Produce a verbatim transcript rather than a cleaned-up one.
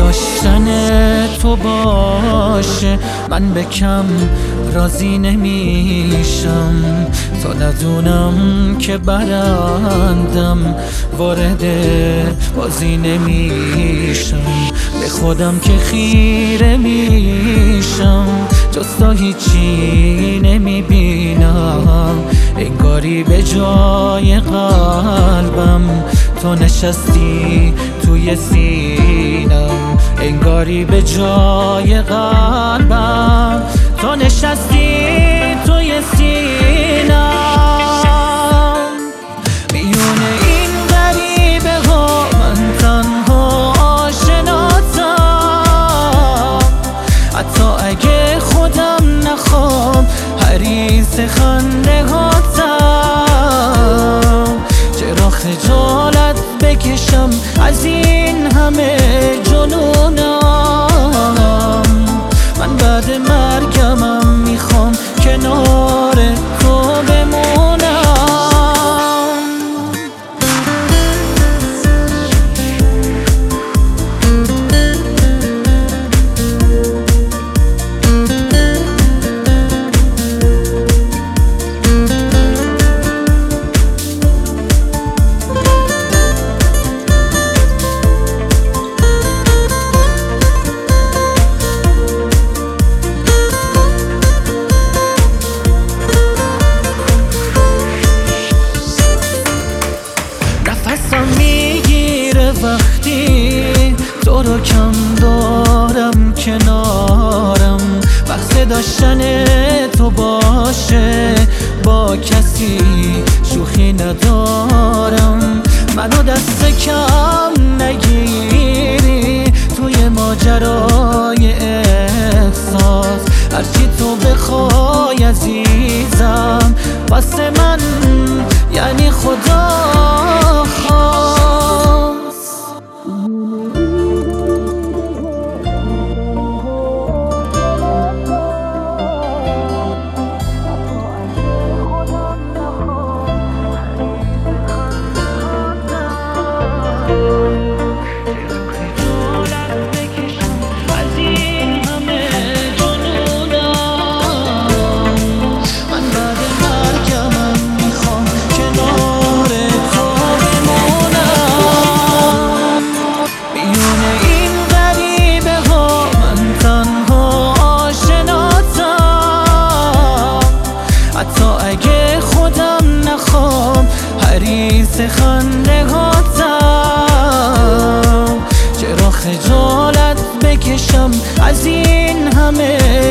داشتن تو باشه من به کم راضی نمیشم، تا ندونم که برندم وارد بازی نمیشم. به خودم که خیره میشم جز تا هیچی نمیبینم، انگاری به جای قلبم تو نشستی توی سینم، انگاری به جای قلبم تو نشستی توی سینم. میون این غریبه ها من تنها آشناتم، حتی اگه خودم نخوام حریص خنده هاتم. چرا خجالت بکشم از این همه جنونم، من بعد مرگمم میخوام کنار تو بمونم. میگیره وقتی تو رو کم دارم کنارم، وقت داشتن تو باشه با کسی شوخی ندارم. منو دست کم نگیری توی ماجرای احساس، هرچی تو بخوای عزیزم واسه من یعنی خدا خواست. اگه خودم نخوام حریص خنده هاتم، چرا خجالت بکشم از این همه